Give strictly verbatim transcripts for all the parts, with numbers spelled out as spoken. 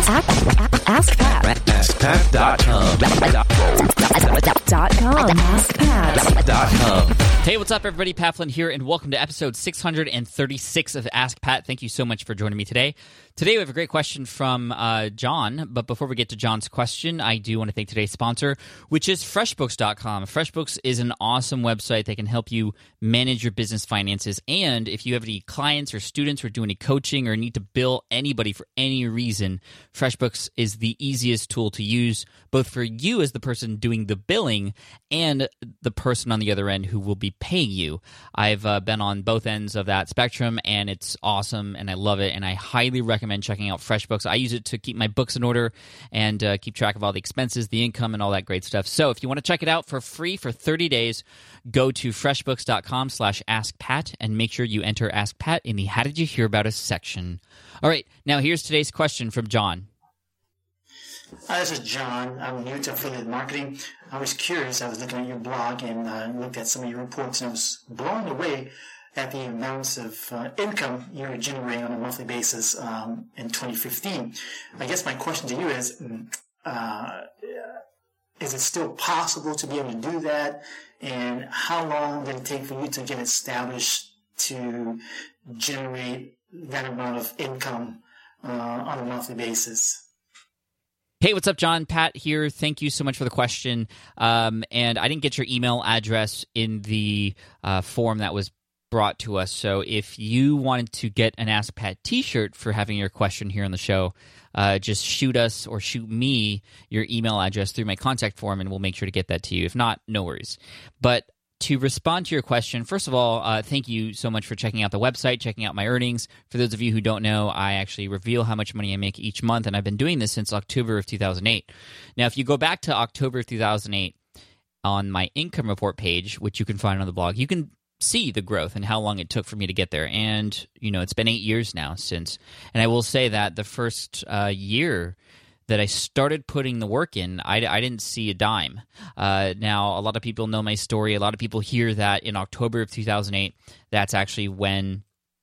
Ask Pat. ask pat dot com. Dot com. ask pat dot com. Hey, what's up, everybody? Pat Flynn here, and welcome to episode six hundred thirty-six of Ask Pat. Thank you so much for joining me today. Today, we have a great question from uh, John, but before we get to John's question, I do want to thank today's sponsor, which is FreshBooks dot com. FreshBooks is an awesome website that can help you manage your business finances, and if you have any clients or students or do any coaching or need to bill anybody for any reason, FreshBooks is the easiest tool to use, both for you as the person doing the billing and the person on the other end who will be paying you. I've uh, been on both ends of that spectrum, and it's awesome, and I love it, and I highly recommend checking out FreshBooks. I use it to keep my books in order and uh, keep track of all the expenses, the income, and all that great stuff. So if you want to check it out for free for thirty days, go to freshbooks dot com slash ask pat and make sure you enter Ask Pat in the How Did You Hear About Us section. All right, now here's today's question from John. Hi, this is John. I'm new to affiliate marketing. I was curious. I was looking at your blog and uh, looked at some of your reports, and I was blown away at the amounts of uh, income you're generating on a monthly basis um, in twenty fifteen. I guess my question to you is, uh, is it still possible to be able to do that? And how long did it take for you to get established to generate that amount of income uh, on a monthly basis? Hey, what's up, John? Pat here. Thank you so much for the question. Um, and I didn't get your email address in the uh, form that was brought to us. So if you wanted to get an Ask Pat t-shirt for having your question here on the show, uh, just shoot us or shoot me your email address through my contact form, and we'll make sure to get that to you. If not, no worries. But to respond to your question, first of all, uh, thank you so much for checking out the website, checking out my earnings. For those of you who don't know, I actually reveal how much money I make each month, and I've been doing this since October of two thousand eight. Now, if you go back to October of two thousand eight on my income report page, which you can find on the blog, you can see the growth and how long it took for me to get there. And, you know, it's been eight years now since. And I will say that the first uh, year that I started putting the work in, I, I didn't see a dime. Uh, now, a lot of people know my story. A lot of people hear that in October of two thousand eight, that's actually when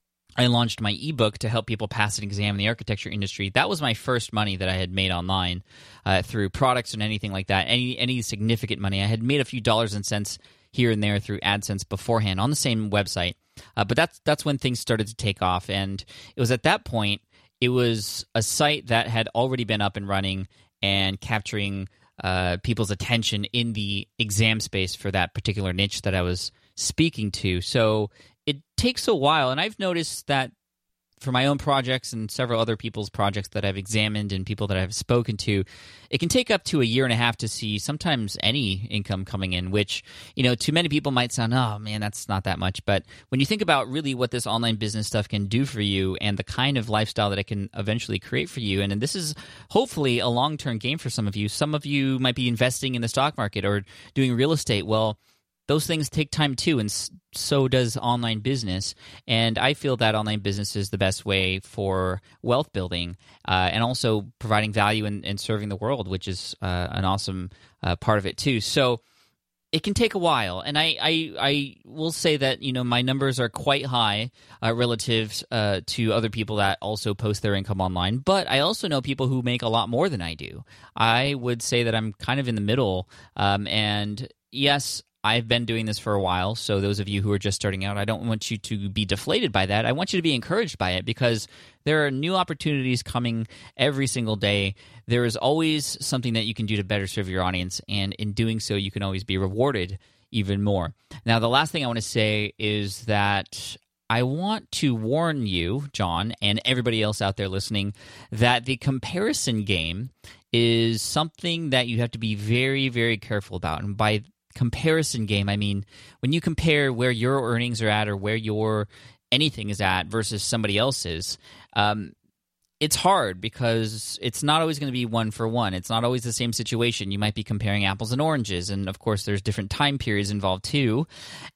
I launched my ebook to help people pass an exam in the architecture industry. That was my first money that I had made online uh, through products and anything like that, any any significant money. I had made a few dollars and cents here and there through AdSense beforehand on the same website. Uh, but that's that's when things started to take off. And it was at that point, it was a site that had already been up and running and capturing uh, people's attention in the exam space for that particular niche that I was speaking to. So it takes a while, and I've noticed that for my own projects and several other people's projects that I've examined and people that I've spoken to, it can take up to a year and a half to see sometimes any income coming in, which, you know, to many people might sound, oh man, that's not that much. But when you think about really what this online business stuff can do for you and the kind of lifestyle that it can eventually create for you, and, and this is hopefully a long-term game for some of you. Some of you might be investing in the stock market or doing real estate. Well, those things take time too, and so does online business. And I feel that online business is the best way for wealth building uh, and also providing value and, and serving the world, which is uh, an awesome uh, part of it too. So it can take a while, and I, I, I will say that, you know, my numbers are quite high uh, relative uh, to other people that also post their income online, but I also know people who make a lot more than I do. I would say that I'm kind of in the middle, um, and yes, I've been doing this for a while, so those of you who are just starting out, I don't want you to be deflated by that. I want you to be encouraged by it, because there are new opportunities coming every single day. There is always something that you can do to better serve your audience, and in doing so, you can always be rewarded even more. Now, the last thing I want to say is that I want to warn you, John, and everybody else out there listening, that the comparison game is something that you have to be very, very careful about. And by comparison game, I mean, when you compare where your earnings are at or where your anything is at versus somebody else's, um, it's hard because it's not always going to be one for one. It's not always the same situation. You might be comparing apples and oranges, and of course, there's different time periods involved too,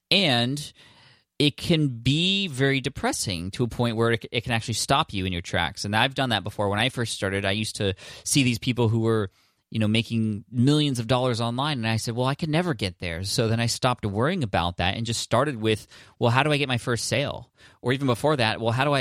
and it can be very depressing to a point where it, it can actually stop you in your tracks. And I've done that before. When I first started, I used to see these people who were, you know, making millions of dollars online. And I said, well, I could never get there. So then I stopped worrying about that and just started with, well, how do I get my first sale? Or even before that, well, how do I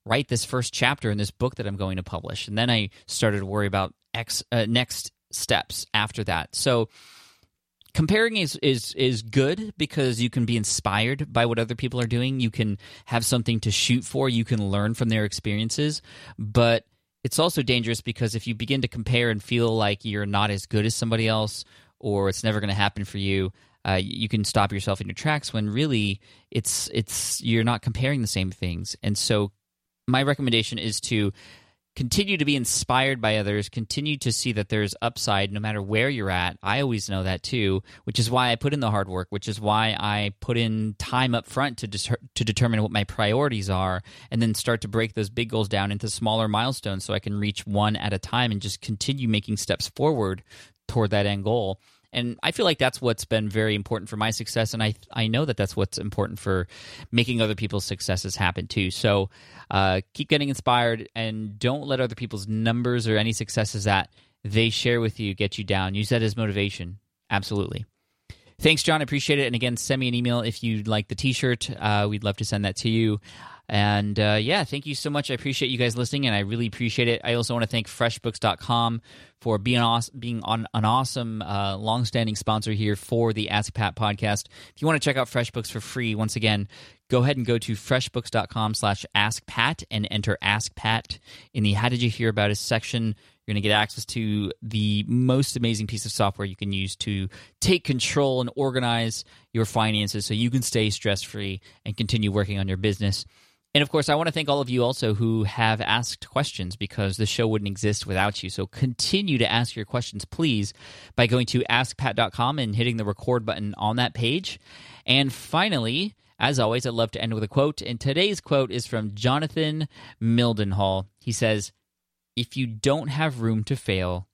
write this first chapter in this book that I'm going to publish. And then I started to worry about X, uh, next steps after that. So comparing is, is is good because you can be inspired by what other people are doing. You can have something to shoot for. You can learn from their experiences. But it's also dangerous because if you begin to compare and feel like you're not as good as somebody else or it's never going to happen for you, uh, you can stop yourself in your tracks when really it's it's you're not comparing the same things. And so my recommendation is to continue to be inspired by others, continue to see that there's upside no matter where you're at. I always know that too, which is why I put in the hard work, which is why I put in time up front to dis- to determine what my priorities are and then start to break those big goals down into smaller milestones so I can reach one at a time and just continue making steps forward toward that end goal. And I feel like that's what's been very important for my success, and I I know that that's what's important for making other people's successes happen too. So uh, keep getting inspired, and don't let other people's numbers or any successes that they share with you get you down. Use that as motivation. Absolutely. Thanks, John. I appreciate it. And again, send me an email if you'd like the T-shirt. Uh, we'd love to send that to you. And uh, yeah, thank you so much. I appreciate you guys listening, and I really appreciate it. I also want to thank fresh books dot com for being, awesome, being on an awesome, uh, long-standing sponsor here for the Ask Pat podcast. If you want to check out FreshBooks for free, once again, go ahead and go to fresh books dot com slash ask pat and enter Ask Pat in the How Did You Hear About Us section. You're going to get access to the most amazing piece of software you can use to take control and organize your finances so you can stay stress-free and continue working on your business. And of course, I want to thank all of you also who have asked questions because the show wouldn't exist without you. So continue to ask your questions, please, by going to ask pat dot com and hitting the record button on that page. And finally, as always, I'd love to end with a quote. And today's quote is from Jonathan Mildenhall. He says, "If you don't have room to fail,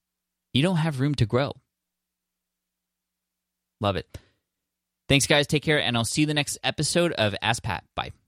you don't have room to grow." Love it. Thanks, guys. Take care, and I'll see you the next episode of Ask Pat. Bye.